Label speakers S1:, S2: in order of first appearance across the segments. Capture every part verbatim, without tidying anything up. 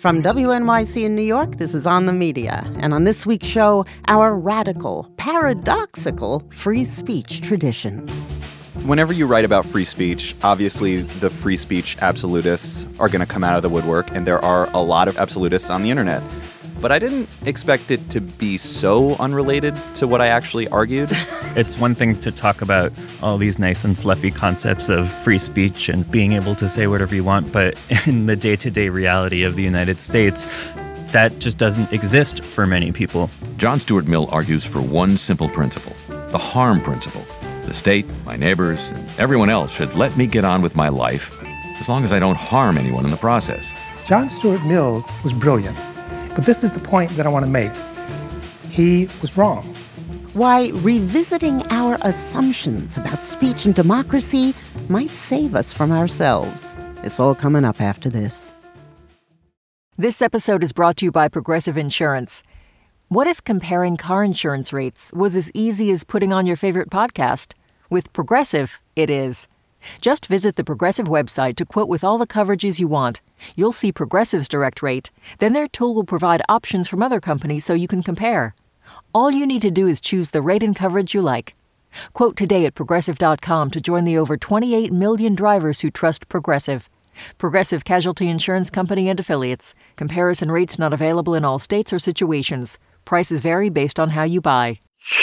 S1: From W N Y C in New York, this is On the Media. And on this week's show, our radical, paradoxical free speech tradition.
S2: Whenever you write about free speech, obviously the free speech absolutists are going to come out of the woodwork, and there are a lot of absolutists on the internet. But I didn't expect it to be so unrelated to what I actually argued.
S3: It's one thing to talk about all these nice and fluffy concepts of free speech and being able to say whatever you want, but in the day-to-day reality of the United States, that just doesn't exist for many people.
S4: John Stuart Mill argues for one simple principle, the harm principle. The state, my neighbors, and everyone else should let me get on with my life as long as I don't harm anyone in the process.
S5: John Stuart Mill was brilliant, but this is the point that I want to make. He was wrong.
S1: Why revisiting our assumptions about speech and democracy might save us from ourselves. It's all coming up after this.
S6: This episode is brought to you by Progressive Insurance. What if comparing car insurance rates was as easy as putting on your favorite podcast? With Progressive, it is. Just visit the Progressive website to quote with all the coverages you want. You'll see Progressive's direct rate. Then their tool will provide options from other companies so you can compare. All you need to do is choose the rate and coverage you like. Quote today at Progressive dot com to join the over twenty-eight million drivers who trust Progressive. Progressive Casualty Insurance Company and Affiliates. Comparison rates not available in all states or situations. Prices vary based on how you buy.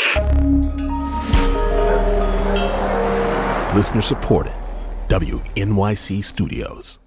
S7: Listener supported. W N Y C Studios.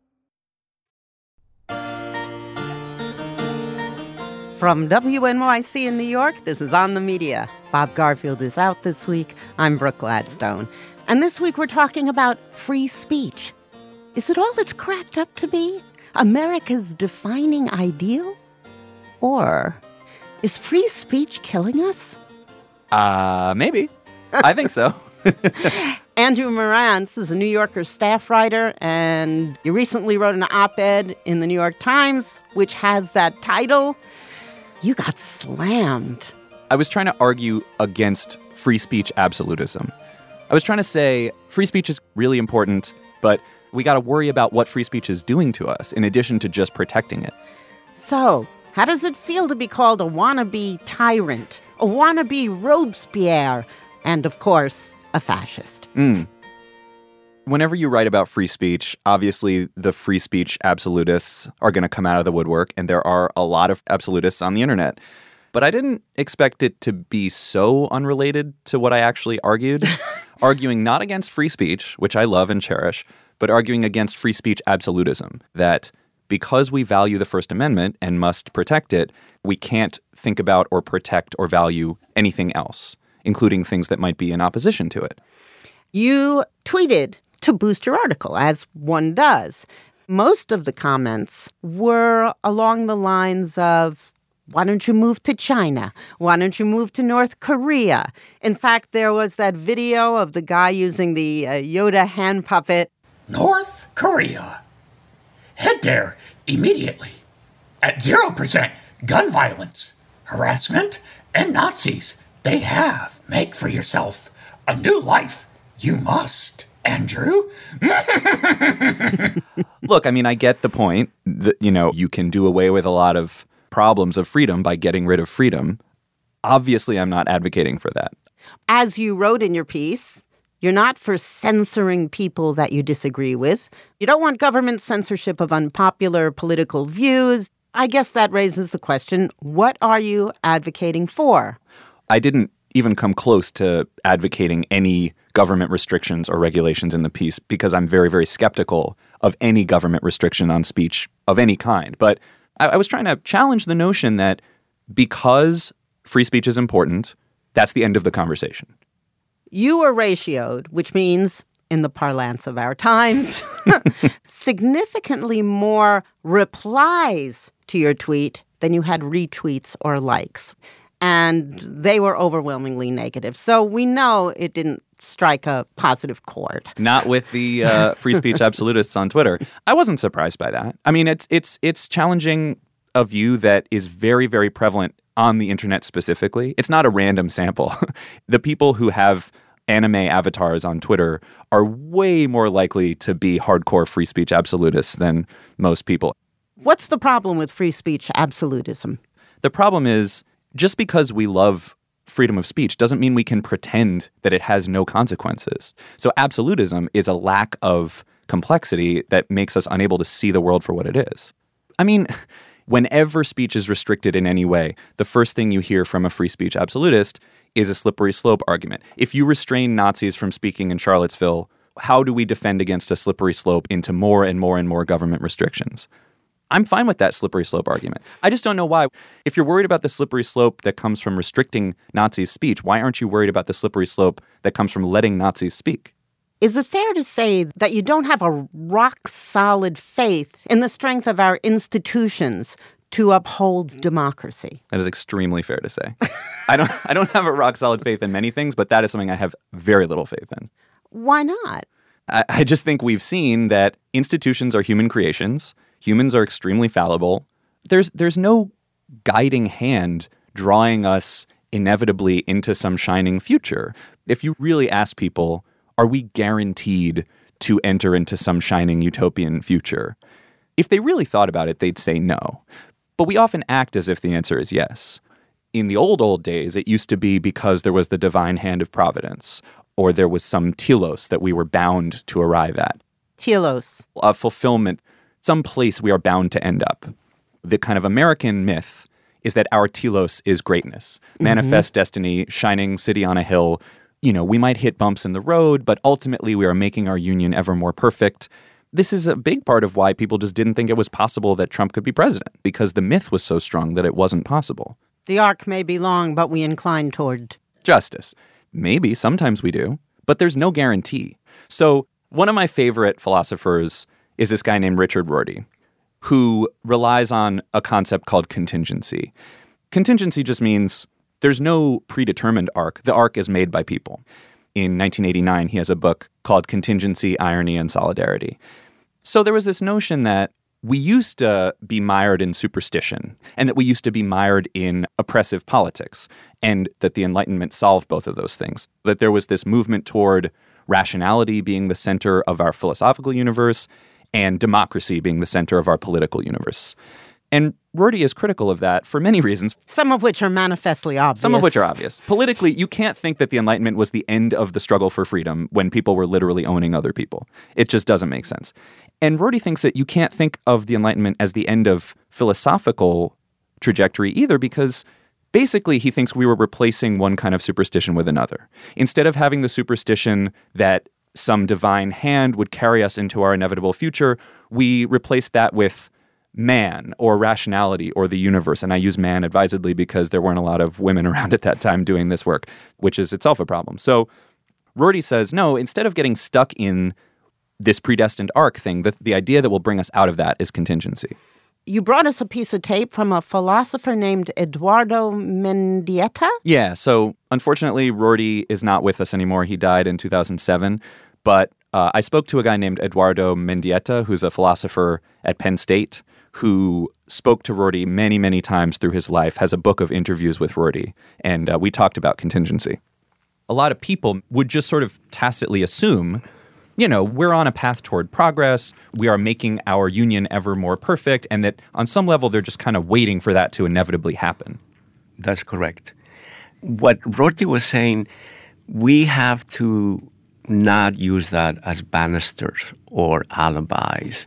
S1: From W N Y C in New York, this is On the Media. Bob Garfield is out this week. I'm Brooke Gladstone. And this week we're talking about free speech. Is it all it's cracked up to be? America's defining ideal? Or is free speech killing us?
S2: Uh, maybe. I think so.
S1: Andrew Marantz is a New Yorker staff writer, and you recently wrote an op-ed in the New York Times, which has that title. You got slammed.
S2: I was trying to argue against free speech absolutism. I was trying to say free speech is really important, but we got to worry about what free speech is doing to us in addition to just protecting it.
S1: So, how does it feel to be called a wannabe tyrant, a wannabe Robespierre, and, of course, a fascist?
S2: Mm. Whenever you write about free speech, obviously the free speech absolutists are going to come out of the woodwork, and there are a lot of absolutists on the internet. But I didn't expect it to be so unrelated to what I actually argued, arguing not against free speech, which I love and cherish, but arguing against free speech absolutism, that because we value the First Amendment and must protect it, we can't think about or protect or value anything else, including things that might be in opposition to it.
S1: You tweeted to boost your article, as one does. Most of the comments were along the lines of, why don't you move to China? Why don't you move to North Korea? In fact, there was that video of the guy using the uh, Yoda hand puppet.
S8: North Korea. Head there immediately. At zero percent gun violence, harassment, and Nazis. They have. Make for yourself a new life. You must. Andrew?
S2: Look, I mean, I get the point that, you know, you can do away with a lot of problems of freedom by getting rid of freedom. Obviously, I'm not advocating for that.
S1: As you wrote in your piece, you're not for censoring people that you disagree with. You don't want government censorship of unpopular political views. I guess that raises the question, what are you advocating for?
S2: I didn't even come close to advocating any government restrictions or regulations in the piece because I'm very, very skeptical of any government restriction on speech of any kind. But I, I was trying to challenge the notion that because free speech is important, that's the end of the conversation.
S1: You were ratioed, which means, in the parlance of our times, significantly more replies to your tweet than you had retweets or likes. And they were overwhelmingly negative. So we know it didn't strike a positive chord.
S2: Not with the uh, free speech absolutists on Twitter. I wasn't surprised by that. I mean, it's it's it's challenging a view that is very, very prevalent on the internet specifically. It's not a random sample. The people who have anime avatars on Twitter are way more likely to be hardcore free speech absolutists than most people.
S1: What's the problem with free speech absolutism?
S2: The problem is, just because we love freedom of speech doesn't mean we can pretend that it has no consequences. So absolutism is a lack of complexity that makes us unable to see the world for what it is. I mean, whenever speech is restricted in any way, the first thing you hear from a free speech absolutist is a slippery slope argument. If you restrain Nazis from speaking in Charlottesville, how do we defend against a slippery slope into more and more and more government restrictions? I'm fine with that slippery slope argument. I just don't know why. If you're worried about the slippery slope that comes from restricting Nazis' speech, why aren't you worried about the slippery slope that comes from letting Nazis speak?
S1: Is it fair to say that you don't have a rock-solid faith in the strength of our institutions to uphold democracy?
S2: That is extremely fair to say. I don't I don't have a rock-solid faith in many things, but that is something I have very little faith in.
S1: Why not?
S2: I, I just think we've seen that institutions are human creations. Humans are extremely fallible. There's there's no guiding hand drawing us inevitably into some shining future. If you really ask people, are we guaranteed to enter into some shining utopian future? If they really thought about it, they'd say no. But we often act as if the answer is yes. In the old, old days, it used to be because there was the divine hand of providence, or there was some telos that we were bound to arrive at.
S1: Telos.
S2: A fulfillment, some place we are bound to end up. The kind of American myth is that our telos is greatness. Manifest mm-hmm. destiny, shining city on a hill. You know, we might hit bumps in the road, but ultimately we are making our union ever more perfect. This is a big part of why people just didn't think it was possible that Trump could be president, because the myth was so strong that it wasn't possible.
S1: The arc may be long, but we incline toward
S2: justice. Maybe, sometimes we do, but there's no guarantee. So one of my favorite philosophers is this guy named Richard Rorty, who relies on a concept called contingency. Contingency just means there's no predetermined arc. The arc is made by people. In nineteen eighty-nine, he has a book called Contingency, Irony, and Solidarity. So there was this notion that we used to be mired in superstition, and that we used to be mired in oppressive politics, and that the Enlightenment solved both of those things. That there was this movement toward rationality being the center of our philosophical universe, and democracy being the center of our political universe. And Rorty is critical of that for many reasons.
S1: Some of which are manifestly obvious.
S2: Some of which are obvious. Politically, you can't think that the Enlightenment was the end of the struggle for freedom when people were literally owning other people. It just doesn't make sense. And Rorty thinks that you can't think of the Enlightenment as the end of philosophical trajectory either, because basically he thinks we were replacing one kind of superstition with another. Instead of having the superstition that some divine hand would carry us into our inevitable future, we replaced that with man or rationality or the universe. And I use man advisedly because there weren't a lot of women around at that time doing this work, which is itself a problem. So Rorty says, no, instead of getting stuck in this predestined arc thing, the, the idea that will bring us out of that is contingency.
S1: You brought us a piece of tape from a philosopher named Eduardo Mendieta?
S2: Yeah, so unfortunately, Rorty is not with us anymore. He died in two thousand seven. But uh, I spoke to a guy named Eduardo Mendieta, who's a philosopher at Penn State, who spoke to Rorty many, many times through his life, has a book of interviews with Rorty, and uh, we talked about contingency. A lot of people would just sort of tacitly assume, you know, we're on a path toward progress, we are making our union ever more perfect, and that on some level they're just kind of waiting for that to inevitably happen.
S9: That's correct. What Rorty was saying, we have to not use that as banisters or alibis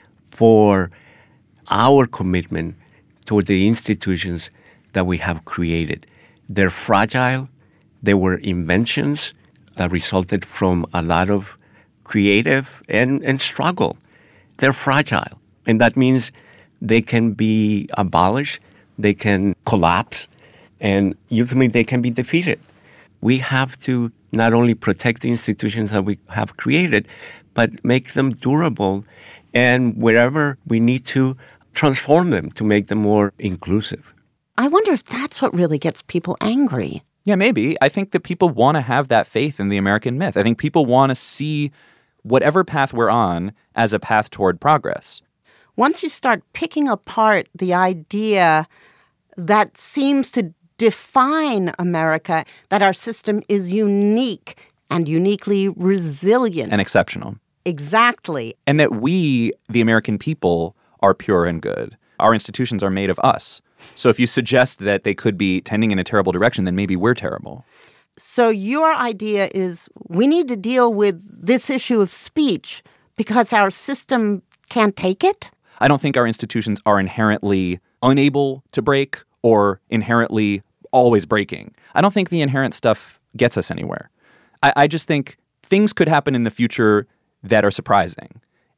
S9: for our commitment toward the institutions that we have created. They're fragile. They were inventions that resulted from a lot of creative and, and struggle. They're fragile. And that means they can be abolished, they can collapse, and ultimately they can be defeated. We have to not only protect the institutions that we have created, but make them durable, and wherever we need to, transform them to make them more inclusive.
S1: I wonder if that's what really gets people angry.
S2: Yeah, maybe. I think that people want to have that faith in the American myth. I think people want to see whatever path we're on as a path toward progress.
S1: Once you start picking apart the idea that seems to define America, that our system is unique and uniquely resilient.
S2: And exceptional.
S1: Exactly.
S2: And that we, the American people, are pure and good. Our institutions are made of us. So if you suggest that they could be tending in a terrible direction, then maybe we're terrible.
S1: So your idea is we need to deal with this issue of speech because our system can't take it?
S2: I don't think our institutions are inherently unable to break or inherently always breaking. I don't think the inherent stuff gets us anywhere. I, I just think things could happen in the future that are surprising.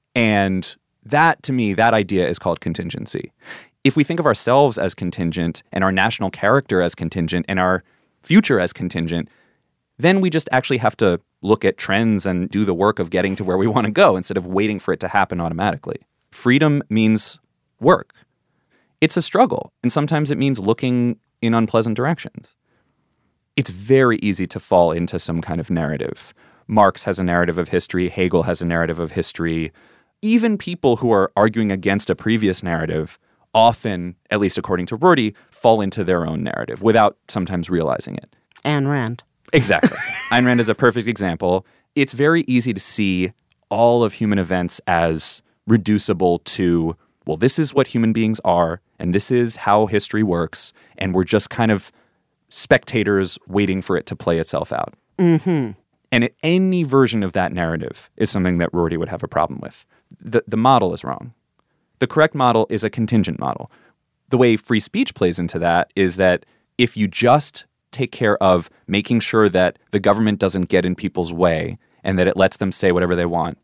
S2: And that, to me, that idea is called contingency. If we think of ourselves as contingent and our national character as contingent and our future as contingent, then we just actually have to look at trends and do the work of getting to where we want to go instead of waiting for it to happen automatically. Freedom means work. It's a struggle, and sometimes it means looking in unpleasant directions. It's very easy to fall into some kind of narrative. Marx has a narrative of history. Hegel has a narrative of history. Even people who are arguing against a previous narrative often, at least according to Rorty, fall into their own narrative without sometimes realizing it.
S1: Ayn Rand.
S2: Exactly. Ayn Rand is a perfect example. It's very easy to see all of human events as reducible to, well, this is what human beings are, and this is how history works, and we're just kind of spectators waiting for it to play itself out.
S1: Mm-hmm.
S2: And it, any version of that narrative is something that Rorty would have a problem with. The, the model is wrong. The correct model is a contingent model. The way free speech plays into that is that if you just take care of making sure that the government doesn't get in people's way and that it lets them say whatever they want,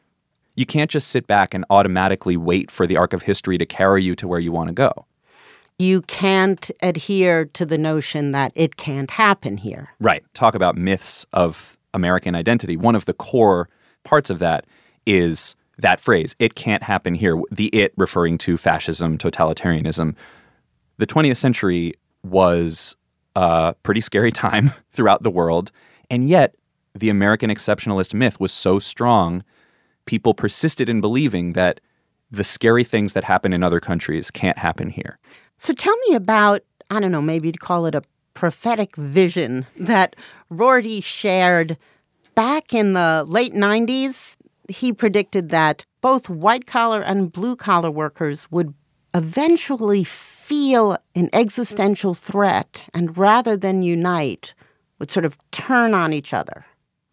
S2: you can't just sit back and automatically wait for the arc of history to carry you to where you want to go.
S1: You can't adhere to the notion that it can't happen here.
S2: Right. Talk about myths of American identity. One of the core parts of that is that phrase, it can't happen here, the it referring to fascism, totalitarianism. The twentieth century was a pretty scary time throughout the world, and yet the American exceptionalist myth was so strong, people persisted in believing that the scary things that happen in other countries can't happen here.
S1: So tell me about, I don't know, maybe you'd call it a prophetic vision that Rorty shared back in the late nineties. He predicted that both white-collar and blue-collar workers would eventually feel an existential threat and rather than unite, would sort of turn on each other.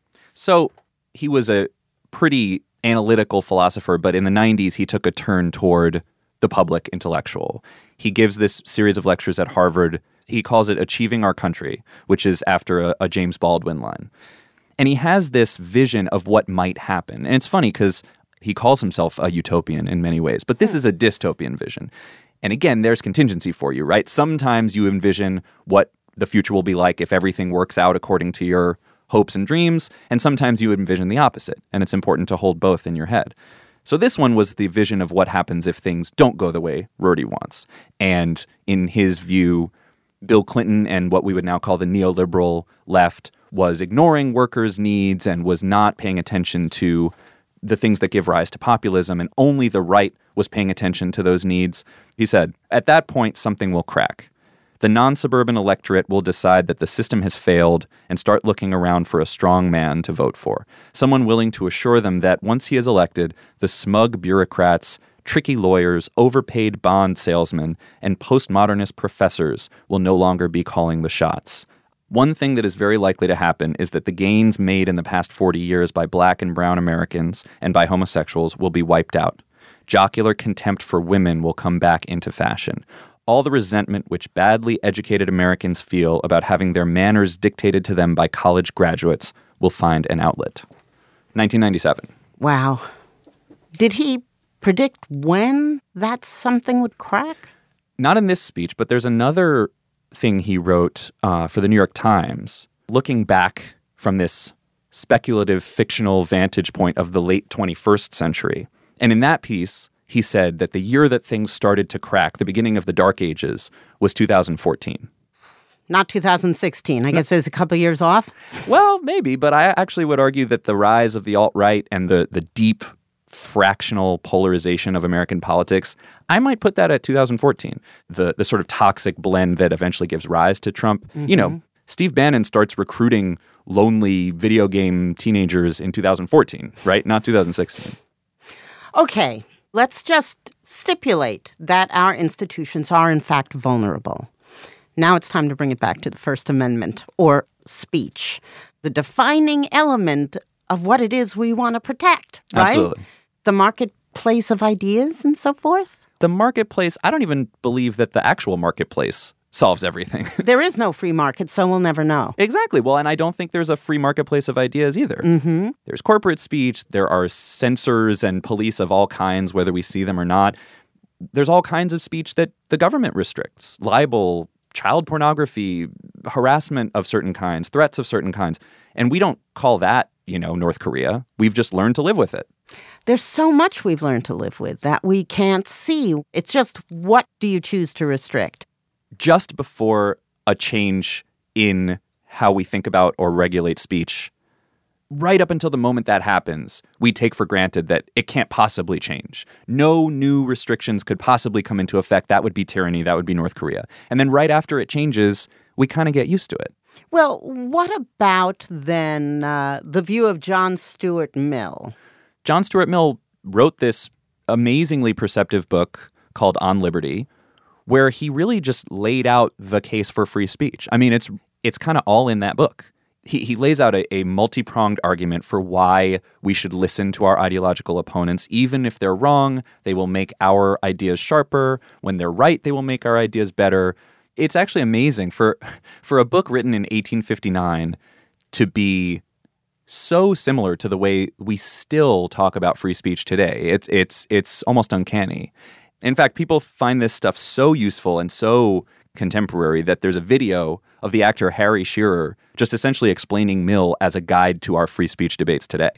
S2: So he was a pretty analytical philosopher, but in the nineties, he took a turn toward the public intellectual. He gives this series of lectures at Harvard. He calls it Achieving Our Country, which is after a, a James Baldwin line. And he has this vision of what might happen. And it's funny because he calls himself a utopian in many ways, but this is a dystopian vision. And again, there's contingency for you, right? Sometimes you envision what the future will be like if everything works out according to your hopes and dreams, and sometimes you envision the opposite. And it's important to hold both in your head. So this one was the vision of what happens if things don't go the way Rorty wants. And in his view, Bill Clinton and what we would now call the neoliberal left was ignoring workers' needs and was not paying attention to the things that give rise to populism, and only the right was paying attention to those needs. He said, at that point, something will crack. The non-suburban electorate will decide that the system has failed and start looking around for a strong man to vote for, someone willing to assure them that once he is elected, the smug bureaucrats, tricky lawyers, overpaid bond salesmen, and postmodernist professors will no longer be calling the shots. One thing that is very likely to happen is that the gains made in the past forty years by black and brown Americans and by homosexuals will be wiped out. Jocular contempt for women will come back into fashion. All the resentment which badly educated Americans feel about having their manners dictated to them by college graduates will find an outlet. nineteen ninety-seven.
S1: Wow. Did he predict when that something would crack?
S2: Not in this speech, but there's another thing he wrote uh, for the New York Times, looking back from this speculative, fictional vantage point of the late twenty-first century. And in that piece, he said that the year that things started to crack, the beginning of the Dark Ages, was two thousand fourteen.
S1: Not two thousand sixteen. I guess there's a couple years off.
S2: Well, maybe, but I actually would argue that the rise of the alt-right and the, the deep fractional polarization of American politics, I might put that at two thousand fourteen. The the sort of toxic blend that eventually gives rise to Trump. Mm-hmm. You know, Steve Bannon starts recruiting lonely video game teenagers in two thousand fourteen, right? Not two thousand sixteen.
S1: Okay, let's just stipulate that our institutions are, in fact, vulnerable. Now it's time to bring it back to the First Amendment, or speech, the defining element of what it is we want to protect, right?
S2: Absolutely.
S1: The marketplace of ideas and so forth.
S2: The marketplace, I don't even believe that the actual marketplace solves everything.
S1: There is no free market, so we'll never know.
S2: Exactly. Well, and I don't think there's a free marketplace of ideas either.
S1: Mm-hmm.
S2: There's corporate speech. There are censors and police of all kinds, whether we see them or not. There's all kinds of speech that the government restricts. Libel, child pornography, harassment of certain kinds, threats of certain kinds. And we don't call that, you know, North Korea. We've just learned to live with it.
S1: There's so much we've learned to live with that we can't see. It's just, what do you choose to restrict?
S2: Just before a change in how we think about or regulate speech, right up until the moment that happens, we take for granted that it can't possibly change. No new restrictions could possibly come into effect. That would be tyranny. That would be North Korea. And then right after it changes, we kind of get used to it.
S1: Well, what about then uh, the view of John Stuart Mill?
S2: John Stuart Mill wrote this amazingly perceptive book called On Liberty, where he really just laid out the case for free speech. I mean, it's it's kind of all in that book. He he lays out a, a multi-pronged argument for why we should listen to our ideological opponents. Even if they're wrong, they will make our ideas sharper. When they're right, they will make our ideas better. It's actually amazing for for a book written in eighteen fifty-nine to be so similar to the way we still talk about free speech today. It's it's it's almost uncanny. In fact, people find this stuff so useful and so contemporary that there's a video of the actor Harry Shearer just essentially explaining Mill as a guide to our free speech debates today.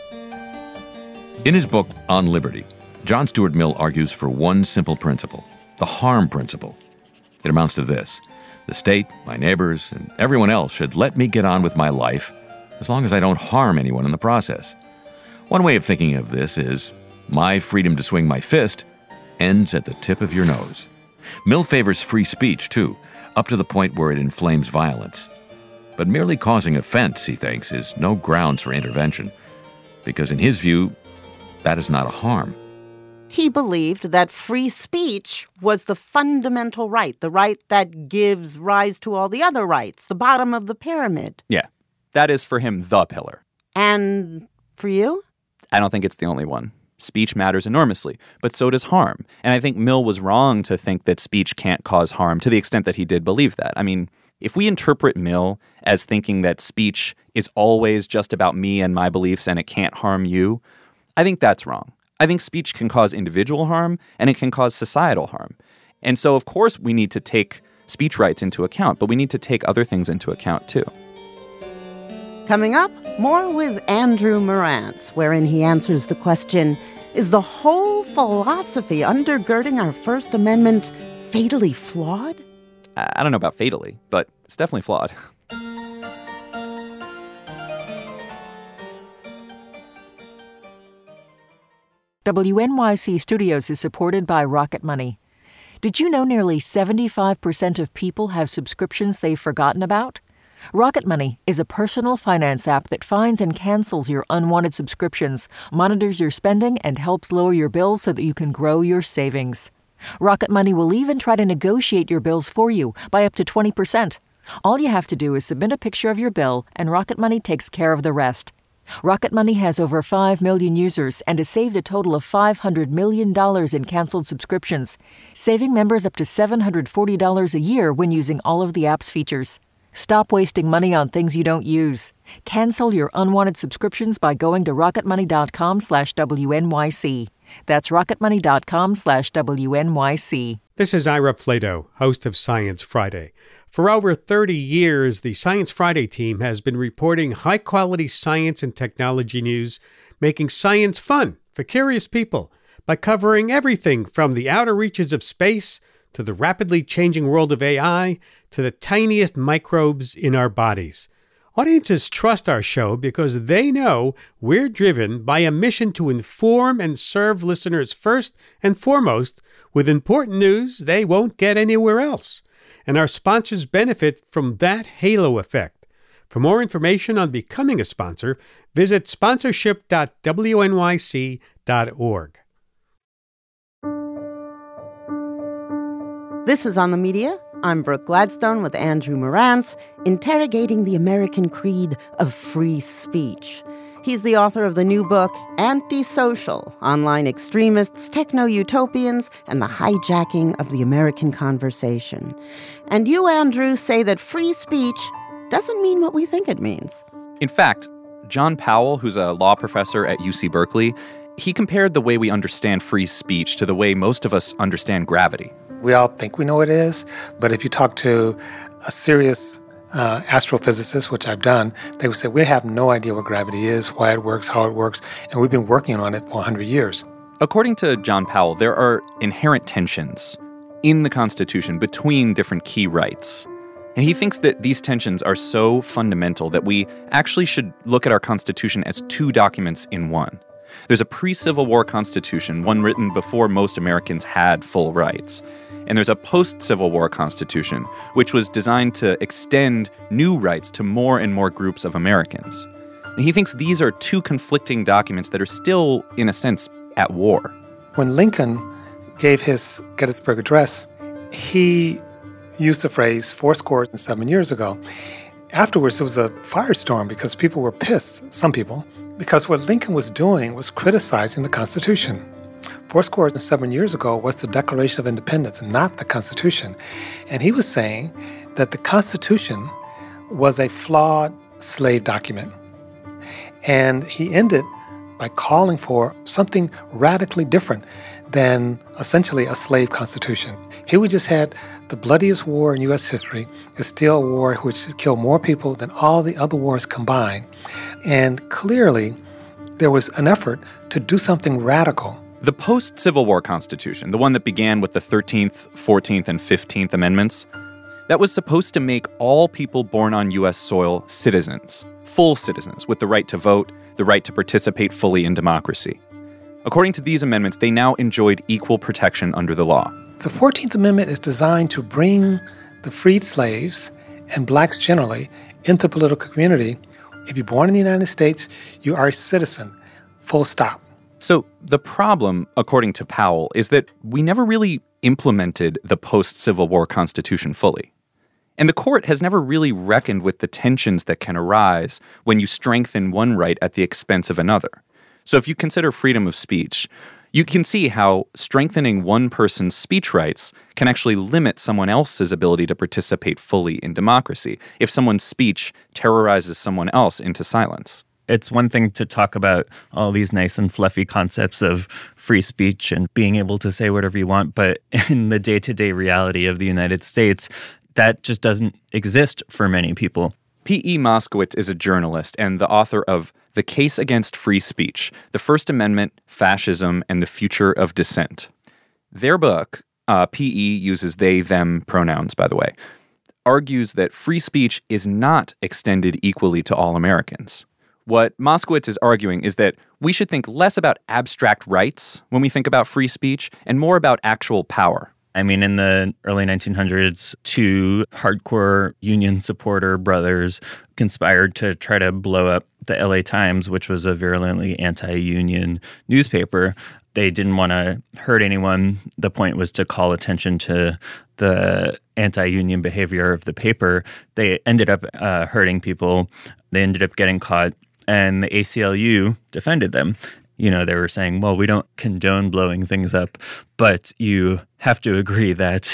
S4: In his book, On Liberty, John Stuart Mill argues for one simple principle, the harm principle. It amounts to this: the state, my neighbors, and everyone else should let me get on with my life as long as I don't harm anyone in the process. One way of thinking of this is, my freedom to swing my fist ends at the tip of your nose. Mill favors free speech, too, up to the point where it inflames violence. But merely causing offense, he thinks, is no grounds for intervention, because in his view, that is not a harm.
S1: He believed that free speech was the fundamental right, the right that gives rise to all the other rights, the bottom of the pyramid.
S2: Yeah, that is for him the pillar.
S1: And for you?
S2: I don't think it's the only one. Speech matters enormously, but so does harm. And I think Mill was wrong to think that speech can't cause harm to the extent that he did believe that. I mean, if we interpret Mill as thinking that speech is always just about me and my beliefs and it can't harm you, I think that's wrong. I think speech can cause individual harm and it can cause societal harm. And so, of course, we need to take speech rights into account, but we need to take other things into account, too.
S1: Coming up, more with Andrew Marantz, wherein he answers the question, is the whole philosophy undergirding our First Amendment fatally flawed?
S2: I don't know about fatally, but it's definitely flawed.
S6: W N Y C Studios is supported by Rocket Money. Did you know nearly seventy-five percent of people have subscriptions they've forgotten about? Rocket Money is a personal finance app that finds and cancels your unwanted subscriptions, monitors your spending, and helps lower your bills so that you can grow your savings. Rocket Money will even try to negotiate your bills for you by up to twenty percent. All you have to do is submit a picture of your bill, and Rocket Money takes care of the rest. Rocket Money has over five million users and has saved a total of five hundred million dollars in canceled subscriptions, saving members up to seven hundred forty dollars a year when using all of the app's features. Stop wasting money on things you don't use. Cancel your unwanted subscriptions by going to rocketmoney.com slash WNYC. That's rocketmoney.com slash WNYC.
S10: This is Ira Flato, host of Science Friday. For over thirty years, the Science Friday team has been reporting high-quality science and technology news, making science fun for curious people by covering everything from the outer reaches of space to the rapidly changing world of A I to the tiniest microbes in our bodies. Audiences trust our show because they know we're driven by a mission to inform and serve listeners first and foremost with important news they won't get anywhere else. And our sponsors benefit from that halo effect. For more information on becoming a sponsor, visit sponsorship dot W N Y C dot org.
S1: This is On the Media. I'm Brooke Gladstone with Andrew Marantz, interrogating the American creed of free speech. He's the author of the new book, Antisocial: Online Extremists, Techno-Utopians, and the Hijacking of the American Conversation. And you, Andrew, say that free speech doesn't mean what we think it means.
S2: In fact, John Powell, who's a law professor at U C Berkeley, he compared the way we understand free speech to the way most of us understand gravity.
S5: We all think we know what it is, but if you talk to a serious uh, astrophysicist, which I've done, they would say, we have no idea what gravity is, why it works, how it works, and we've been working on it for one hundred years.
S2: According to John Powell, there are inherent tensions in the Constitution between different key rights. And he thinks that these tensions are so fundamental that we actually should look at our Constitution as two documents in one. There's a pre-Civil War Constitution, one written before most Americans had full rights. And there's a post-Civil War Constitution, which was designed to extend new rights to more and more groups of Americans. And he thinks these are two conflicting documents that are still, in a sense, at war.
S5: When Lincoln gave his Gettysburg Address, he used the phrase fourscore and seven years ago. Afterwards, it was a firestorm because people were pissed, some people, because what Lincoln was doing was criticizing the Constitution. Fourscore and seven years ago was the Declaration of Independence, not the Constitution. And he was saying that the Constitution was a flawed slave document. And he ended by calling for something radically different than essentially a slave constitution. Here we just had the bloodiest war in U S history, is still a war which killed more people than all the other wars combined. And clearly, there was an effort to do something radical.
S2: The post-Civil War Constitution, the one that began with the thirteenth, fourteenth, and fifteenth Amendments, that was supposed to make all people born on U S soil citizens, full citizens, with the right to vote, the right to participate fully in democracy. According to these amendments, they now enjoyed equal protection under the law.
S5: The fourteenth Amendment is designed to bring the freed slaves and blacks generally into the political community. If you're born in the United States, you are a citizen, full stop.
S2: So the problem, according to Powell, is that we never really implemented the post-Civil War Constitution fully. And the court has never really reckoned with the tensions that can arise when you strengthen one right at the expense of another. So if you consider freedom of speech, you can see how strengthening one person's speech rights can actually limit someone else's ability to participate fully in democracy if someone's speech terrorizes someone else into silence.
S3: It's one thing to talk about all these nice and fluffy concepts of free speech and being able to say whatever you want, but in the day-to-day reality of the United States, that just doesn't exist for many people.
S2: P E. Moskowitz is a journalist and the author of The Case Against Free Speech, The First Amendment, Fascism, and the Future of Dissent. Their book, uh, P E uses they, them pronouns, by the way, argues that free speech is not extended equally to all Americans. What Moskowitz is arguing is that we should think less about abstract rights when we think about free speech and more about actual power.
S3: I mean, in the early nineteen hundreds, two hardcore union supporter brothers conspired to try to blow up the L A Times, which was a virulently anti-union newspaper. They didn't want to hurt anyone. The point was to call attention to the anti-union behavior of the paper. They ended up uh, hurting people. They ended up getting caught. And the A C L U defended them. You know, they were saying, well, we don't condone blowing things up, but you have to agree that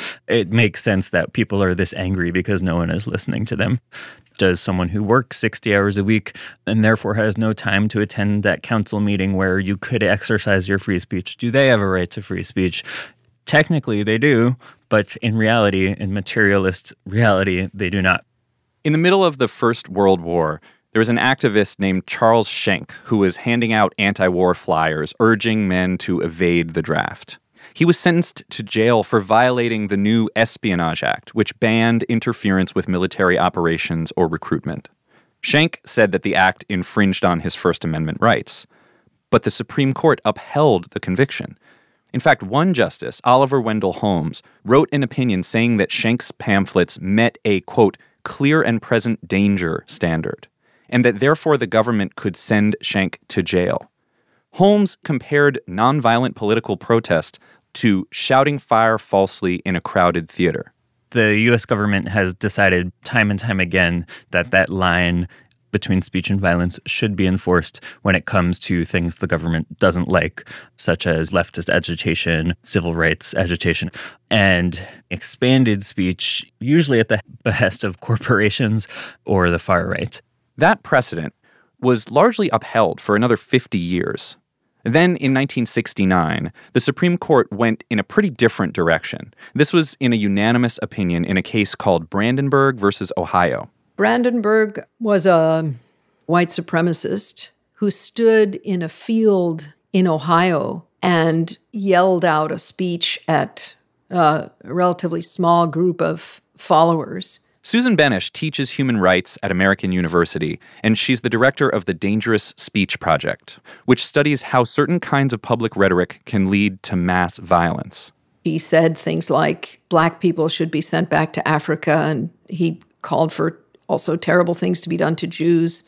S3: it makes sense that people are this angry because no one is listening to them. Does someone who works sixty hours a week and therefore has no time to attend that council meeting where you could exercise your free speech, do they have a right to free speech? Technically, they do, but in reality, in materialist reality, they do not.
S2: In the middle of the First World War, there was an activist named Charles Schenck who was handing out anti-war flyers urging men to evade the draft. He was sentenced to jail for violating the new Espionage Act, which banned interference with military operations or recruitment. Schenck said that the act infringed on his First Amendment rights, but the Supreme Court upheld the conviction. In fact, one justice, Oliver Wendell Holmes, wrote an opinion saying that Schenck's pamphlets met a, quote, clear and present danger standard, and that therefore the government could send Schenck to jail. Holmes compared nonviolent political protest to shouting fire falsely in a crowded theater.
S3: The U S government has decided time and time again that that line between speech and violence should be enforced when it comes to things the government doesn't like, such as leftist agitation, civil rights agitation, and expanded speech, usually at the behest of corporations or the far right.
S2: That precedent was largely upheld for another fifty years. Then, in nineteen sixty-nine, the Supreme Court went in a pretty different direction. This was in a unanimous opinion in a case called Brandenburg versus Ohio.
S11: Brandenburg was a white supremacist who stood in a field in Ohio and yelled out a speech at a relatively small group of followers.
S2: Susan Benesch teaches human rights at American University, and she's the director of the Dangerous Speech Project, which studies how certain kinds of public rhetoric can lead to mass violence.
S11: He said things like black people should be sent back to Africa, and he called for also terrible things to be done to Jews.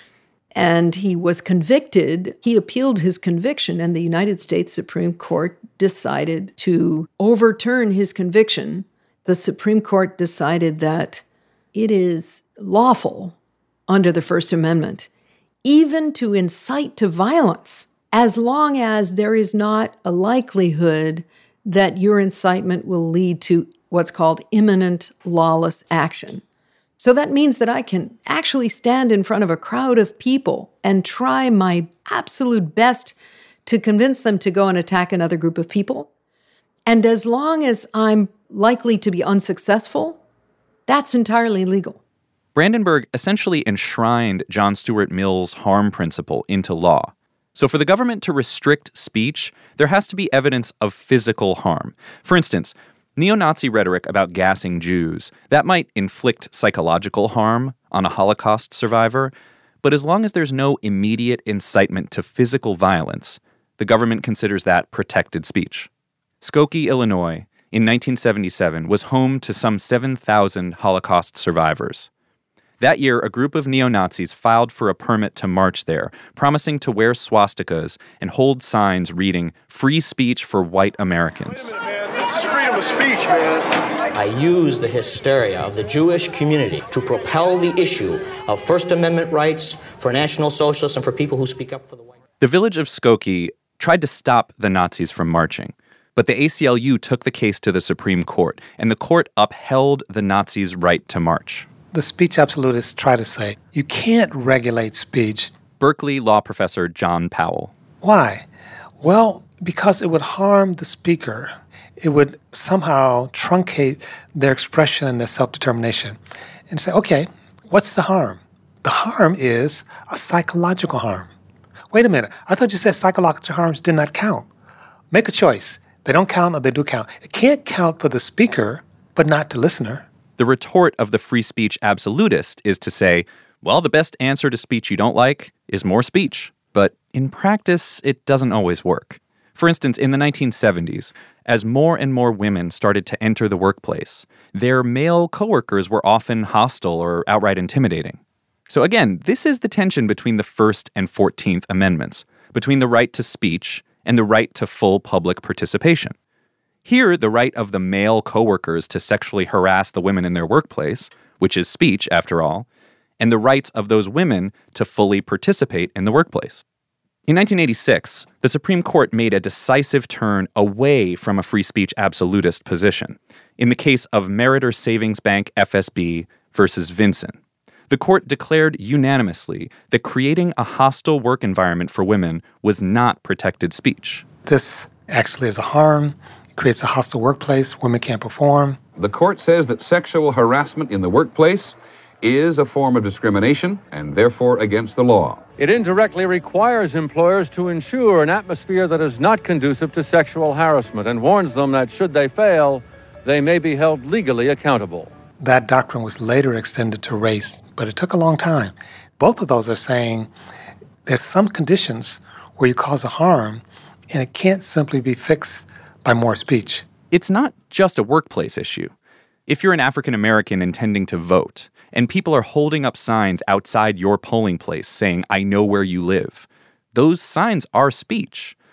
S11: And he was convicted. He appealed his conviction, and the United States Supreme Court decided to overturn his conviction. The Supreme Court decided that it is lawful under the First Amendment, even to incite to violence, as long as there is not a likelihood that your incitement will lead to what's called imminent lawless action. So that means that I can actually stand in front of a crowd of people and try my absolute best to convince them to go and attack another group of people. And as long as I'm likely to be unsuccessful, that's entirely legal.
S2: Brandenburg essentially enshrined John Stuart Mill's harm principle into law. So for the government to restrict speech, there has to be evidence of physical harm. For instance, neo-Nazi rhetoric about gassing Jews, that might inflict psychological harm on a Holocaust survivor, but as long as there's no immediate incitement to physical violence, the government considers that protected speech. Skokie, Illinois, in nineteen seventy-seven, was home to some seven thousand Holocaust survivors. That year, a group of neo-Nazis filed for a permit to march there, promising to wear swastikas and hold signs reading, "Free speech for white Americans."
S12: This is freedom of speech, man.
S13: I use the hysteria of the Jewish community to propel the issue of First Amendment rights for National Socialists and for people who speak up for the white.
S2: The village of Skokie tried to stop the Nazis from marching, but the A C L U took the case to the Supreme Court, and the court upheld the Nazis' right to march.
S5: The speech absolutists try to say, you can't regulate speech.
S2: Berkeley law professor John Powell.
S5: Why? Well, because it would harm the speaker. It would somehow truncate their expression and their self-determination. And say, okay, what's the harm? The harm is a psychological harm. Wait a minute, I thought you said psychological harms did not count. Make a choice. They don't count or they do count. It can't count for the speaker, but not the listener.
S2: The retort of the free speech absolutist is to say, well, the best answer to speech you don't like is more speech. But in practice, it doesn't always work. For instance, in the nineteen seventies, as more and more women started to enter the workplace, their male coworkers were often hostile or outright intimidating. So again, this is the tension between the First and fourteenth Amendments, between the right to speech and the right to full public participation. Here, the right of the male coworkers to sexually harass the women in their workplace, which is speech, after all, and the rights of those women to fully participate in the workplace. In nineteen eighty-six, the Supreme Court made a decisive turn away from a free speech absolutist position in the case of Meritor Savings Bank F S B versus Vinson. The court declared unanimously that creating a hostile work environment for women was not protected speech.
S5: This actually is a harm. It creates a hostile workplace. Women can't perform.
S14: The court says that sexual harassment in the workplace is a form of discrimination and therefore against the law.
S15: It indirectly requires employers to ensure an atmosphere that is not conducive to sexual harassment and warns them that should they fail, they may be held legally accountable.
S5: That doctrine was later extended to race, but it took a long time. Both of those are saying there's some conditions where you cause a harm and it can't simply be fixed by more speech.
S2: It's not just a workplace issue. If you're an African American intending to vote, and people are holding up signs outside your polling place saying, "I know where you live," those signs are speech,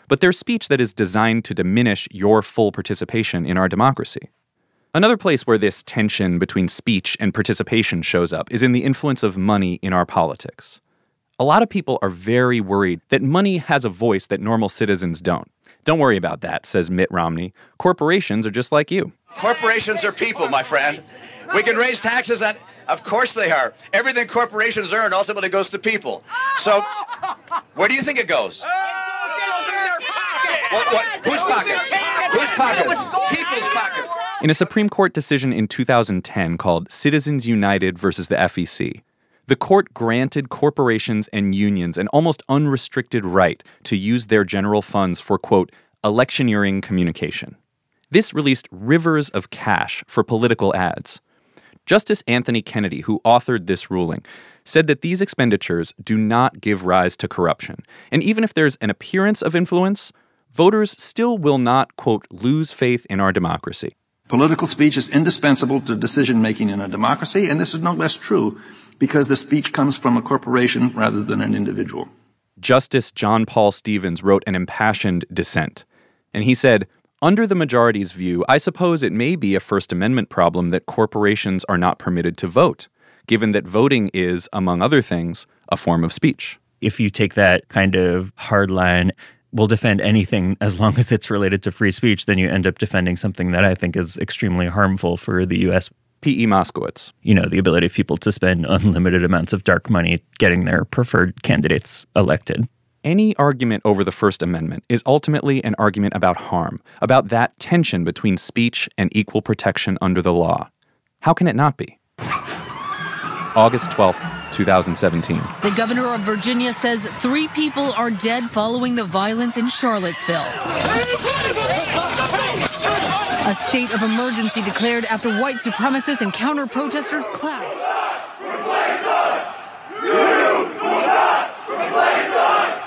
S2: but they're speech that is designed to diminish your full participation in our democracy. Another place where this tension between speech and participation shows up is in the influence of money in our politics. A lot of people are very worried that money has a voice that normal citizens don't. Don't worry about that, says Mitt Romney. Corporations are just like you.
S16: Corporations are people, my friend. We can raise taxes on... Of course they are. Everything corporations earn ultimately goes to people. So, where do you think it goes? What, what? Whose pockets? Whose pockets? People's pockets.
S2: In a Supreme Court decision in two thousand ten called Citizens United versus the F E C, the court granted corporations and unions an almost unrestricted right to use their general funds for, quote, electioneering communication. This released rivers of cash for political ads. Justice Anthony Kennedy, who authored this ruling, said that these expenditures do not give rise to corruption. And even if there's an appearance of influence, voters still will not, quote, lose faith in our democracy.
S17: Political speech is indispensable to decision-making in a democracy, and this is no less true because the speech comes from a corporation rather than an individual.
S2: Justice John Paul Stevens wrote an impassioned dissent, and he said, under the majority's view, I suppose it may be a First Amendment problem that corporations are not permitted to vote, given that voting is, among other things, a form of speech.
S3: If you take that kind of hard line, we'll defend anything as long as it's related to free speech, then you end up defending something that I think is extremely harmful for the U S.
S2: P E. Moskowitz.
S3: You know, the ability of people to spend unlimited amounts of dark money getting their preferred candidates elected.
S2: Any argument over the First Amendment is ultimately an argument about harm, about that tension between speech and equal protection under the law. How can it not be? August twelfth, twenty seventeen.
S18: The governor of Virginia says three people are dead following the violence in Charlottesville. A state of emergency declared after white supremacists and counter-protesters clashed.
S12: Replace us! You will not replace us!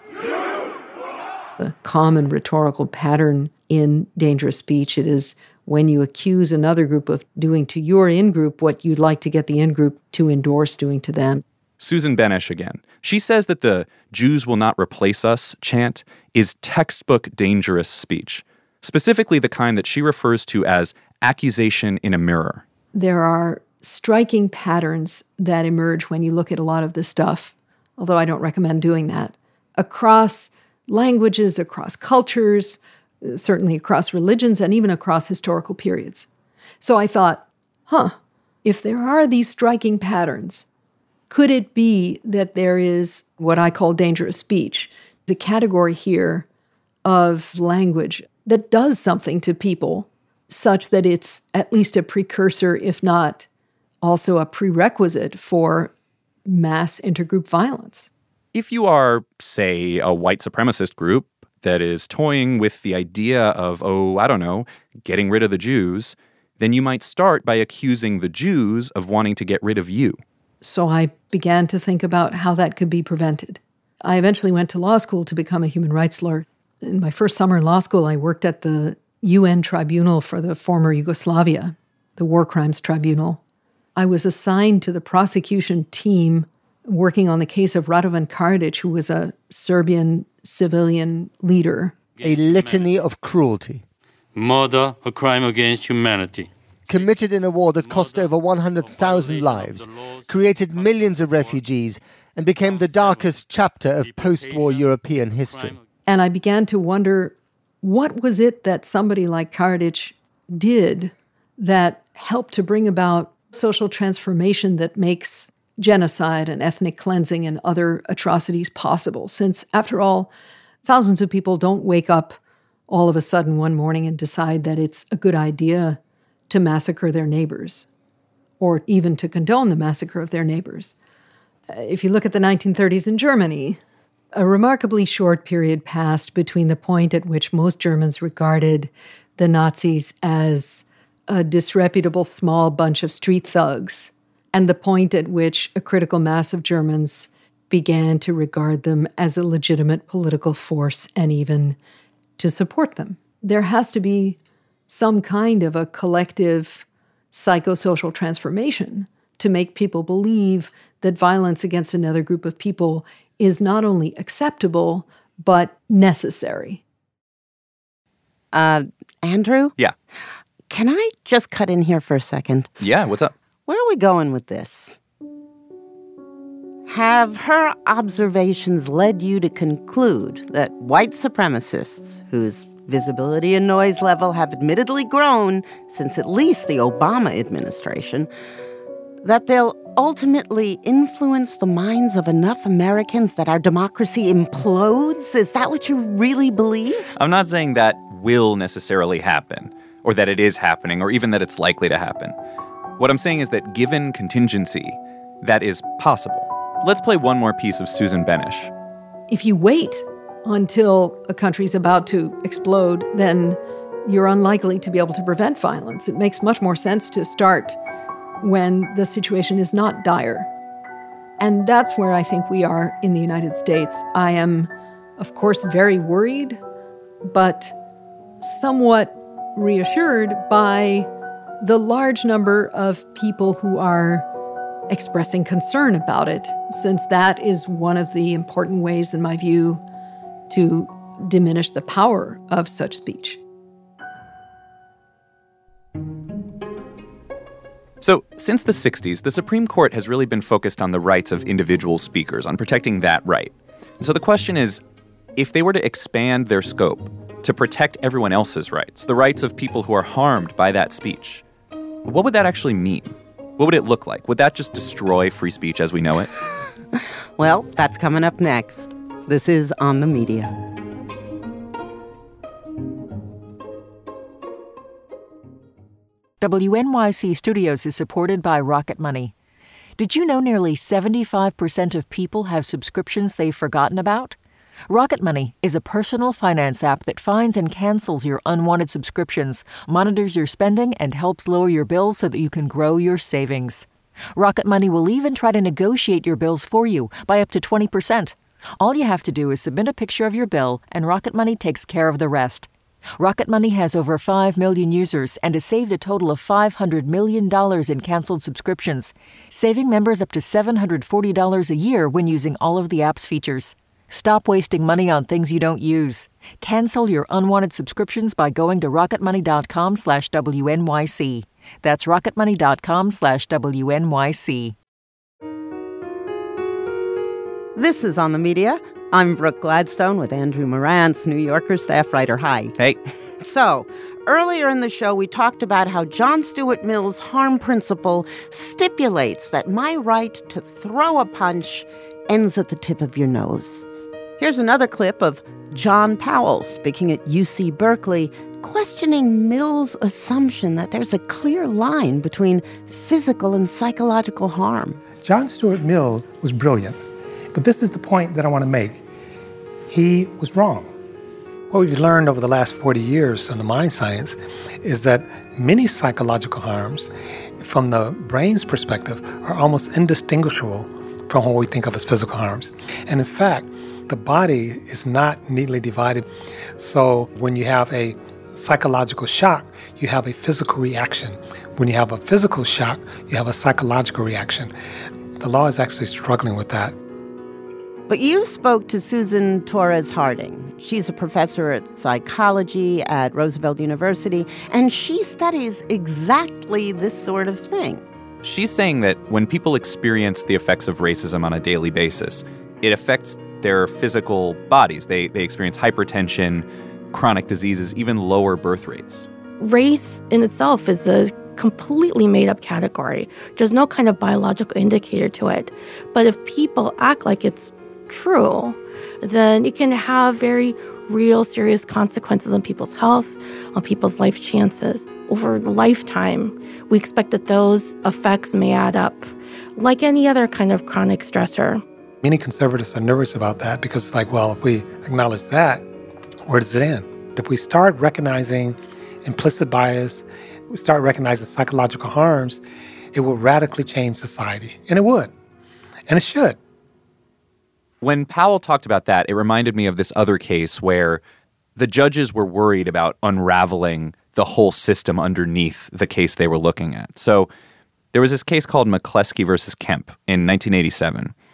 S11: The common rhetorical pattern in dangerous speech, it is when you accuse another group of doing to your in-group what you'd like to get the in-group to endorse doing to them.
S2: Susan Benesch again. She says that the Jews will not replace us chant is textbook dangerous speech, specifically the kind that she refers to as accusation in a mirror.
S11: There are striking patterns that emerge when you look at a lot of this stuff, although I don't recommend doing that, across languages, across cultures, certainly across religions, and even across historical periods. So I thought, huh, if there are these striking patterns, could it be that there is what I call dangerous speech, the category here of language that does something to people such that it's at least a precursor, if not also a prerequisite for mass intergroup violence?
S2: If you are, say, a white supremacist group that is toying with the idea of, oh, I don't know, getting rid of the Jews, then you might start by accusing the Jews of wanting to get rid of you.
S11: So I began to think about how that could be prevented. I eventually went to law school to become a human rights lawyer. In my first summer in law school, I worked at the U N Tribunal for the former Yugoslavia, the War Crimes Tribunal. I was assigned to the prosecution team working on the case of Radovan Karadzic, who was a Serbian civilian leader.
S19: A litany of cruelty.
S20: Murder, a crime against humanity.
S19: Committed in a war that cost over one hundred thousand lives, created millions of refugees, and became the darkest chapter of post-war European history.
S11: And I began to wonder, what was it that somebody like Karadzic did that helped to bring about social transformation that makes genocide and ethnic cleansing and other atrocities possible? Since, after all, thousands of people don't wake up all of a sudden one morning and decide that it's a good idea to massacre their neighbors, or even to condone the massacre of their neighbors. If you look at the nineteen thirties in Germany, a remarkably short period passed between the point at which most Germans regarded the Nazis as a disreputable small bunch of street thugs, and the point at which a critical mass of Germans began to regard them as a legitimate political force and even to support them. There has to be some kind of a collective psychosocial transformation to make people believe that violence against another group of people is not only acceptable, but necessary.
S1: Uh, Andrew?
S2: Yeah.
S1: Can I just cut in here for a second?
S2: Yeah, what's up?
S1: Where are we going with this? Have her observations led you to conclude that white supremacists, whose visibility and noise level have admittedly grown since at least the Obama administration, that they'll ultimately influence the minds of enough Americans that our democracy implodes? Is that what you really believe?
S2: I'm not saying that will necessarily happen, or that it is happening, or even that it's likely to happen. What I'm saying is that given contingency, that is possible. Let's play one more piece of Susan Benesch.
S11: If you wait until a country's about to explode, then you're unlikely to be able to prevent violence. It makes much more sense to start when the situation is not dire. And that's where I think we are in the United States. I am, of course, very worried, but somewhat reassured by the large number of people who are expressing concern about it, since that is one of the important ways, in my view, to diminish the power of such speech.
S2: So, since the sixties, the Supreme Court has really been focused on the rights of individual speakers, on protecting that right. And so the question is, if they were to expand their scope to protect everyone else's rights, the rights of people who are harmed by that speech, what would that actually mean? What would it look like? Would that just destroy free speech as we know it?
S1: Well, that's coming up next. This is On the Media.
S6: W N Y C Studios is supported by Rocket Money. Did you know nearly seventy-five percent of people have subscriptions they've forgotten about? Rocket Money is a personal finance app that finds and cancels your unwanted subscriptions, monitors your spending, and helps lower your bills so that you can grow your savings. Rocket Money will even try to negotiate your bills for you by up to twenty percent. All you have to do is submit a picture of your bill, and Rocket Money takes care of the rest. Rocket Money has over five million users and has saved a total of five hundred million dollars in canceled subscriptions, saving members up to seven hundred forty dollars a year when using all of the app's features. Stop wasting money on things you don't use. Cancel your unwanted subscriptions by going to rocketmoney.com slash WNYC. That's rocketmoney.com slash WNYC.
S1: This is On the Media. I'm Brooke Gladstone with Andrew Marantz, New Yorker staff writer. Hi.
S2: Hey.
S1: So, earlier in the show, we talked about how John Stuart Mill's harm principle stipulates that my right to throw a punch ends at the tip of your nose. Here's another clip of John Powell speaking at U C Berkeley, questioning Mill's assumption that there's a clear line between physical and psychological harm.
S5: John Stuart Mill was brilliant, but this is the point that I want to make. He was wrong. What we've learned over the last forty years on the mind science is that many psychological harms, from the brain's perspective, are almost indistinguishable from what we think of as physical harms. And in fact, the body is not neatly divided. So when you have a psychological shock, you have a physical reaction. When you have a physical shock, you have a psychological reaction. The law is actually struggling with that.
S1: But you spoke to Susan Torres Harding. She's a professor at psychology at Roosevelt University, and she studies exactly this sort of thing.
S2: She's saying that when people experience the effects of racism on a daily basis, it affects their physical bodies. They, they experience hypertension, chronic diseases, even lower birth rates.
S21: Race in itself is a completely made-up category. There's no kind of biological indicator to it. But if people act like it's true, then it can have very real, serious consequences on people's health, on people's life chances. Over a lifetime, we expect that those effects may add up, like any other kind of chronic stressor.
S5: Many conservatives are nervous about that because it's like, well, if we acknowledge that, where does it end? If we start recognizing implicit bias, we start recognizing psychological harms, it will radically change society. And it would. And it should.
S2: When Powell talked about that, it reminded me of this other case where the judges were worried about unraveling the whole system underneath the case they were looking at. So there was this case called McCleskey versus Kemp in nineteen eighty-seven.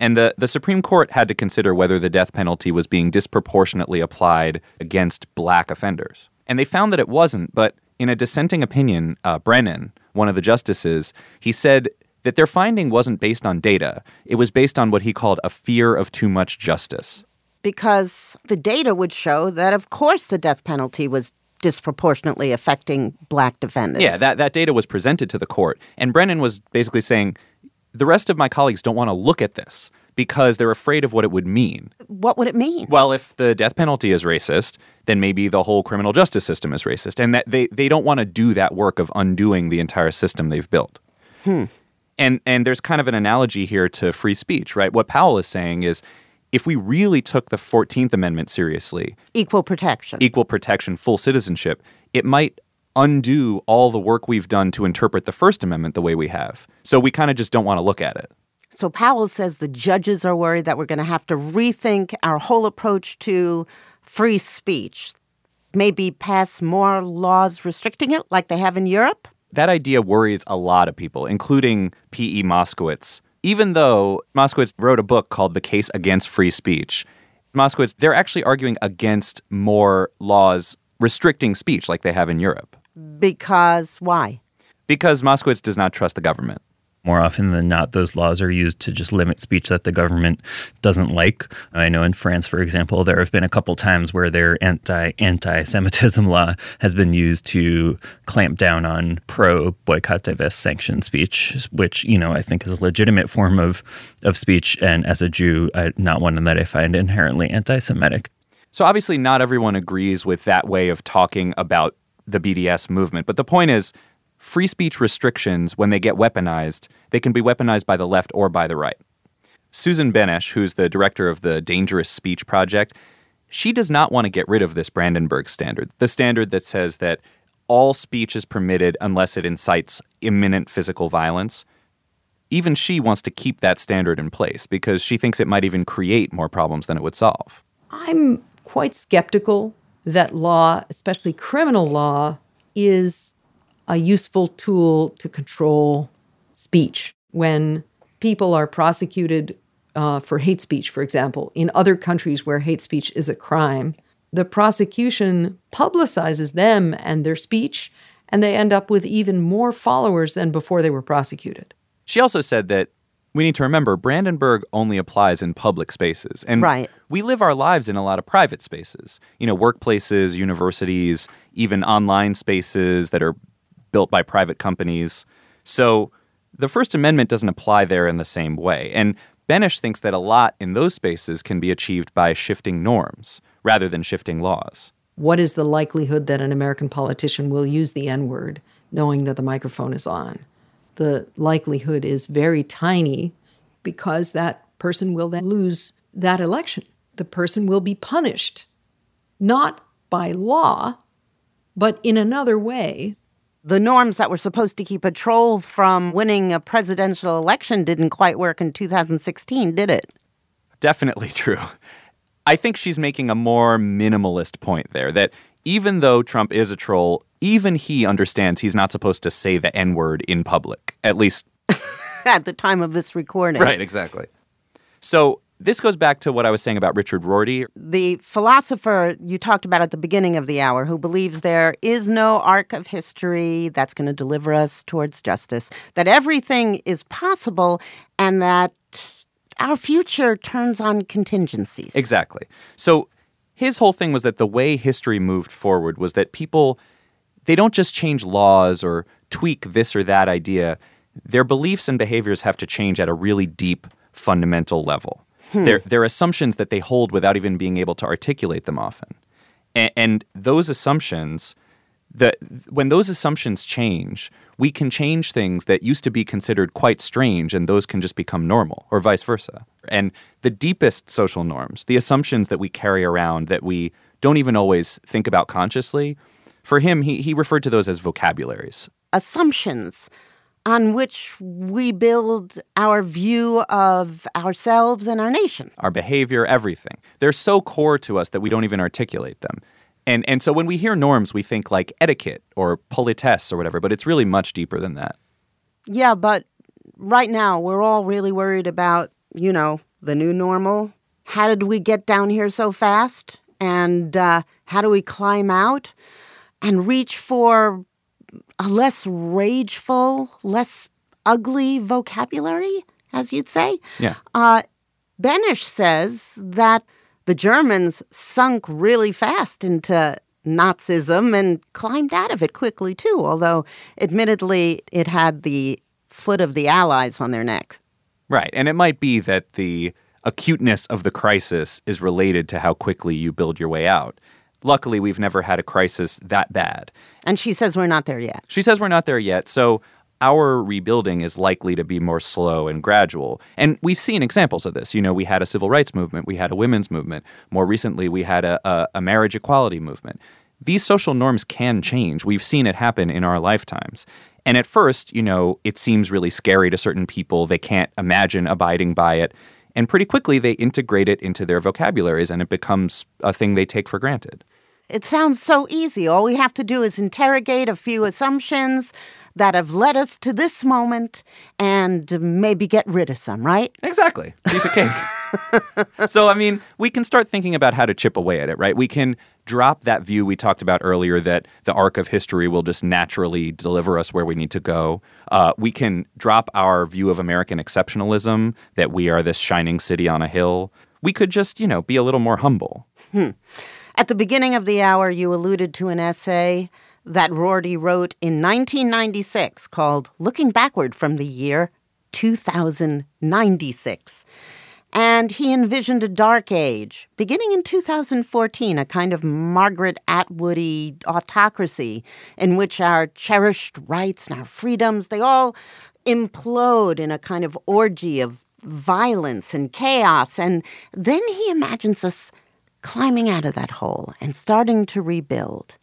S2: And the, the Supreme Court had to consider whether the death penalty was being disproportionately applied against black offenders. And they found that it wasn't, but in a dissenting opinion, uh, Brennan, one of the justices, he said that their finding wasn't based on data. It was based on what he called a fear of too much justice.
S1: Because the data would show that, of course, the death penalty was disproportionately affecting black defendants.
S2: Yeah, that, that data was presented to the court. And Brennan was basically saying, the rest of my colleagues don't want to look at this because they're afraid of what it would mean.
S1: What would it mean?
S2: Well, if the death penalty is racist, then maybe the whole criminal justice system is racist. And that they, they don't want to do that work of undoing the entire system they've built.
S1: Hmm.
S2: And and there's kind of an analogy here to free speech, right? What Powell is saying is, if we really took the fourteenth Amendment seriously,
S1: equal protection,
S2: equal protection, full citizenship, it might undo all the work we've done to interpret the First Amendment the way we have. So we kind of just don't want to look at it.
S1: So Powell says the judges are worried that we're going to have to rethink our whole approach to free speech, maybe pass more laws restricting it like they have in Europe?
S2: That idea worries a lot of people, including P E Moskowitz. Even though Moskowitz wrote a book called The Case Against Free Speech, Moskowitz, they're actually arguing against more laws restricting speech like they have in Europe.
S1: Because why?
S2: Because Moskowitz does not trust the government.
S3: More often than not, those laws are used to just limit speech that the government doesn't like. I know in France, for example, there have been a couple times where their anti, anti-Semitism law has been used to clamp down on pro-boycott, divest, sanction speech, which, you know, I think is a legitimate form of, of speech. And as a Jew, I, not one that I find inherently anti-Semitic.
S2: So obviously not everyone agrees with that way of talking about the B D S movement. But the point is, free speech restrictions, when they get weaponized, they can be weaponized by the left or by the right. Susan Benesch, who's the director of the Dangerous Speech Project, she does not want to get rid of this Brandenburg standard, the standard that says that all speech is permitted unless it incites imminent physical violence. Even she wants to keep that standard in place because she thinks it might even create more problems than it would solve.
S11: I'm quite skeptical that law, especially criminal law, is a useful tool to control speech. When people are prosecuted uh, for hate speech, for example, in other countries where hate speech is a crime, the prosecution publicizes them and their speech, and they end up with even more followers than before they were prosecuted.
S2: She also said that we need to remember Brandenburg only applies in public spaces. And
S1: right.
S2: we live our lives in a lot of private spaces. You know, workplaces, universities, even online spaces that are built by private companies. So the First Amendment doesn't apply there in the same way. And Benesch thinks that a lot in those spaces can be achieved by shifting norms rather than shifting laws.
S11: What is the likelihood that an American politician will use the N-word knowing that the microphone is on? The likelihood is very tiny because that person will then lose that election. The person will be punished, not by law, but in another way.
S1: The norms that were supposed to keep a troll from winning a presidential election didn't quite work in two thousand sixteen, did it?
S2: Definitely true. I think she's making a more minimalist point there, that even though Trump is a troll, even he understands he's not supposed to say the N-word in public, at least
S1: at the time of this recording.
S2: Right, exactly. So this goes back to what I was saying about Richard Rorty.
S1: The philosopher you talked about at the beginning of the hour who believes there is no arc of history that's going to deliver us towards justice, that everything is possible and that our future turns on contingencies.
S2: Exactly. So his whole thing was that the way history moved forward was that people, they don't just change laws or tweak this or that idea. Their beliefs and behaviors have to change at a really deep, fundamental level. Hmm. They're, they're assumptions that they hold without even being able to articulate them often. And, and those assumptions, the, when those assumptions change, we can change things that used to be considered quite strange, and those can just become normal, or vice versa. And the deepest social norms, the assumptions that we carry around that we don't even always think about consciously, for him, he, he referred to those as vocabularies.
S1: Assumptions on which we build our view of ourselves and our nation.
S2: Our behavior, everything. They're so core to us that we don't even articulate them. And and so when we hear norms, we think like etiquette or politesse or whatever, but it's really much deeper than that.
S1: Yeah, but right now we're all really worried about, you know, the new normal? How did we get down here so fast? And uh, how do we climb out and reach for a less rageful, less ugly vocabulary, as you'd say?
S2: Yeah.
S1: Uh, Benesch says that the Germans sunk really fast into Nazism and climbed out of it quickly, too, although admittedly it had the foot of the Allies on their necks.
S2: Right. And it might be that the acuteness of the crisis is related to how quickly you build your way out. Luckily, we've never had a crisis that bad.
S1: And she says we're not there yet.
S2: She says we're not there yet, so our rebuilding is likely to be more slow and gradual. And we've seen examples of this. You know, we had a civil rights movement. We had a women's movement. More recently, we had a, a, a marriage equality movement. These social norms can change. We've seen it happen in our lifetimes. And at first, you know, it seems really scary to certain people. They can't imagine abiding by it. And pretty quickly, they integrate it into their vocabularies, and it becomes a thing they take for granted.
S1: It sounds so easy. All we have to do is interrogate a few assumptions that have led us to this moment and maybe get rid of some, right?
S2: Exactly. Piece of cake. So, I mean, we can start thinking about how to chip away at it, right? We can drop that view we talked about earlier that the arc of history will just naturally deliver us where we need to go. Uh, we can drop our view of American exceptionalism, that we are this shining city on a hill. We could just, you know, be a little more humble.
S1: Hmm. At the beginning of the hour, you alluded to an essay that Rorty wrote in nineteen ninety-six called Looking Backward from the Year two thousand ninety-six. And he envisioned a dark age, beginning in two thousand fourteen, a kind of Margaret Atwoody autocracy in which our cherished rights and our freedoms, they all implode in a kind of orgy of violence and chaos. And then he imagines us climbing out of that hole and starting to rebuild.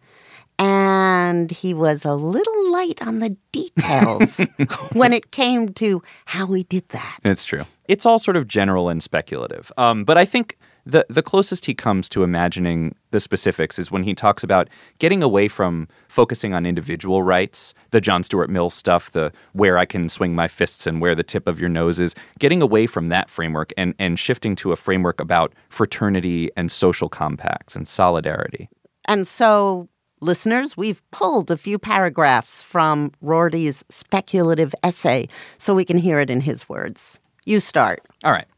S1: And he was a little light on the details when it came to how we did that.
S2: It's true. It's all sort of general and speculative. Um, but I think the, the closest he comes to imagining the specifics is when he talks about getting away from focusing on individual rights, the John Stuart Mill stuff, the where I can swing my fists and where the tip of your nose is, getting away from that framework and, and shifting to a framework about fraternity and social compacts and solidarity.
S1: And so, listeners, we've pulled a few paragraphs from Rorty's speculative essay so we can hear it in his words. You start.
S2: All right.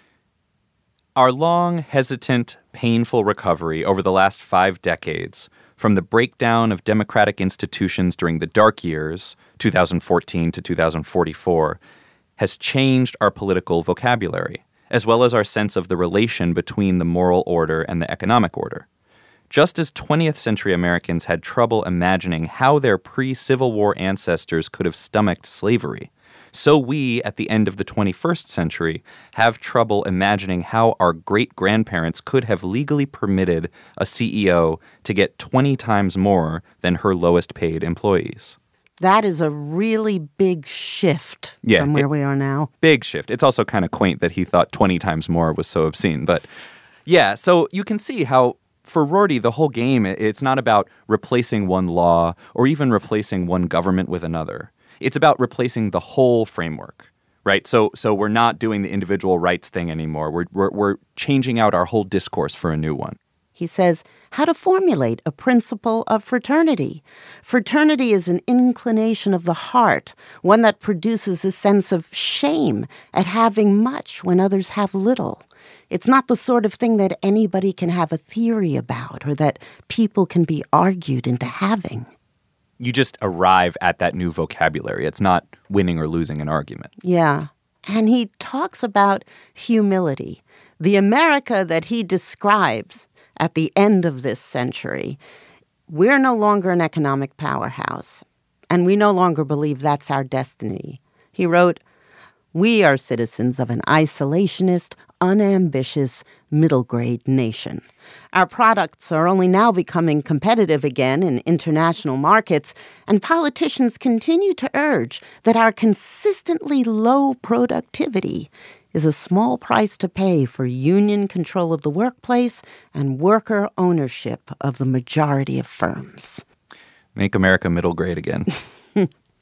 S2: Our long, hesitant, painful recovery over the last five decades from the breakdown of democratic institutions during the dark years, two thousand fourteen to two thousand forty-four, has changed our political vocabulary, as well as our sense of the relation between the moral order and the economic order. Just as twentieth century Americans had trouble imagining how their pre-Civil War ancestors could have stomached slavery, so we, at the end of the twenty-first century, have trouble imagining how our great-grandparents could have legally permitted a C E O to get twenty times more than her lowest-paid employees.
S1: That is a really big shift
S2: yeah,
S1: from where
S2: it,
S1: we are now.
S2: Big shift. It's also kind of quaint that he thought twenty times more was so obscene. But yeah, so you can see how for Rorty, the whole game, it's not about replacing one law or even replacing one government with another. It's about replacing the whole framework, right? So so we're not doing the individual rights thing anymore. We're, we're, we're changing out our whole discourse for a new one.
S1: He says, how to formulate a principle of fraternity. Fraternity is an inclination of the heart, one that produces a sense of shame at having much when others have little. It's not the sort of thing that anybody can have a theory about or that people can be argued into having.
S2: You just arrive at that new vocabulary. It's not winning or losing an argument.
S1: Yeah. And he talks about humility. The America that he describes at the end of this century, we're no longer an economic powerhouse, and we no longer believe that's our destiny. He wrote, "We are citizens of an isolationist, unambitious, middle-grade nation. Our products are only now becoming competitive again in international markets, and politicians continue to urge that our consistently low productivity is a small price to pay for union control of the workplace and worker ownership of the majority of firms."
S2: Make America middle grade again.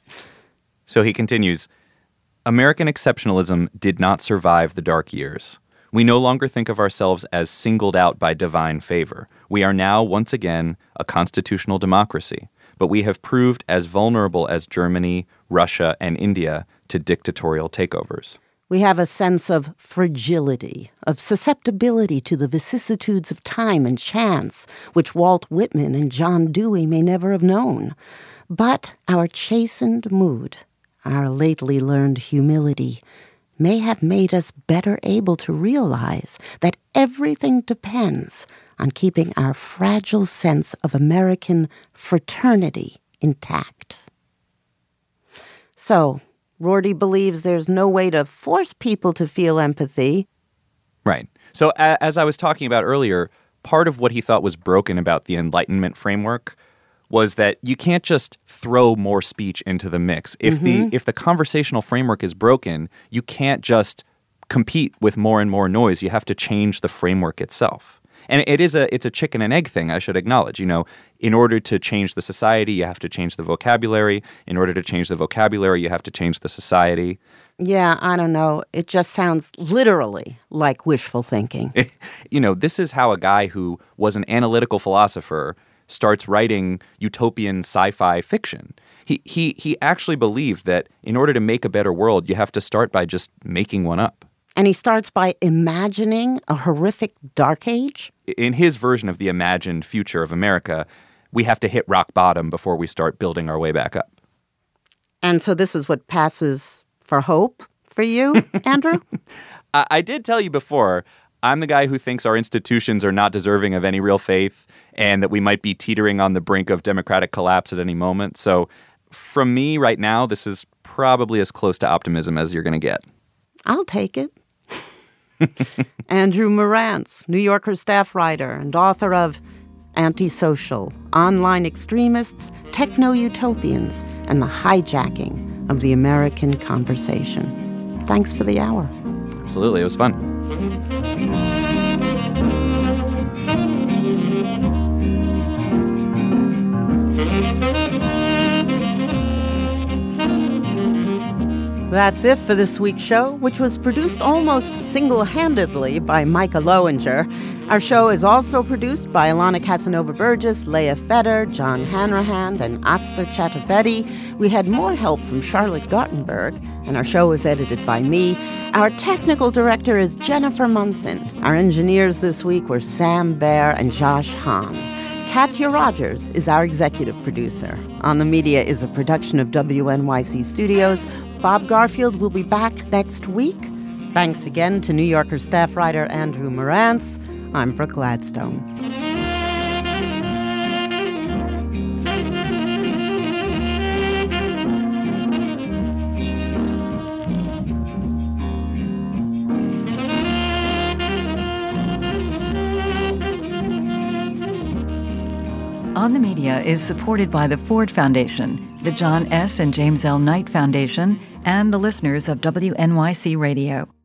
S2: So he continues, "American exceptionalism did not survive the dark years. We no longer think of ourselves as singled out by divine favor. We are now, once again, a constitutional democracy, but we have proved as vulnerable as Germany, Russia, and India to dictatorial takeovers.
S1: We have a sense of fragility, of susceptibility to the vicissitudes of time and chance, which Walt Whitman and John Dewey may never have known. But our chastened mood, our lately learned humility, may have made us better able to realize that everything depends on keeping our fragile sense of American fraternity intact. So, Rorty believes there's no way to force people to feel empathy.
S2: Right. So a- as I was talking about earlier, part of what he thought was broken about the Enlightenment framework was that you can't just throw more speech into the mix. If
S1: Mm-hmm.
S2: the if the conversational framework is broken, you can't just compete with more and more noise. You have to change the framework itself. And it is a it's a chicken and egg thing, I should acknowledge. You know, in order to change the society, you have to change the vocabulary. In order to change the vocabulary, you have to change the society.
S1: Yeah, I don't know. It just sounds literally like wishful thinking.
S2: You know, this is how a guy who was an analytical philosopher starts writing utopian sci-fi fiction. He he he actually believed that in order to make a better world, you have to start by just making one up.
S1: And he starts by imagining a horrific dark age?
S2: In his version of the imagined future of America, we have to hit rock bottom before we start building our way back up.
S1: And so this is what passes for hope for you, Andrew?
S2: I, I did tell you before, I'm the guy who thinks our institutions are not deserving of any real faith and that we might be teetering on the brink of democratic collapse at any moment. So from me right now, this is probably as close to optimism as you're going to get.
S1: I'll take it. Andrew Marantz, New Yorker staff writer and author of Antisocial, Online Extremists, Techno-Utopians, and the Hijacking of the American Conversation. Thanks for the hour.
S2: Absolutely. It was fun.
S1: That's it for this week's show, which was produced almost single-handedly by Micah Lowinger. Our show is also produced by Alana Casanova-Burgess, Leah Feder, John Hanrahan, and Asta Chaturvedi. We had more help from Charlotte Gartenberg, and our show was edited by me. Our technical director is Jennifer Munson. Our engineers this week were Sam Baer and Josh Hahn. Katya Rogers is our executive producer. On the Media is a production of W N Y C Studios. Bob Garfield will be back next week. Thanks again to New Yorker staff writer Andrew Marantz. I'm Brooke Gladstone.
S7: On the Media is supported by the Ford Foundation, the John S. and James L. Knight Foundation, and the listeners of W N Y C Radio.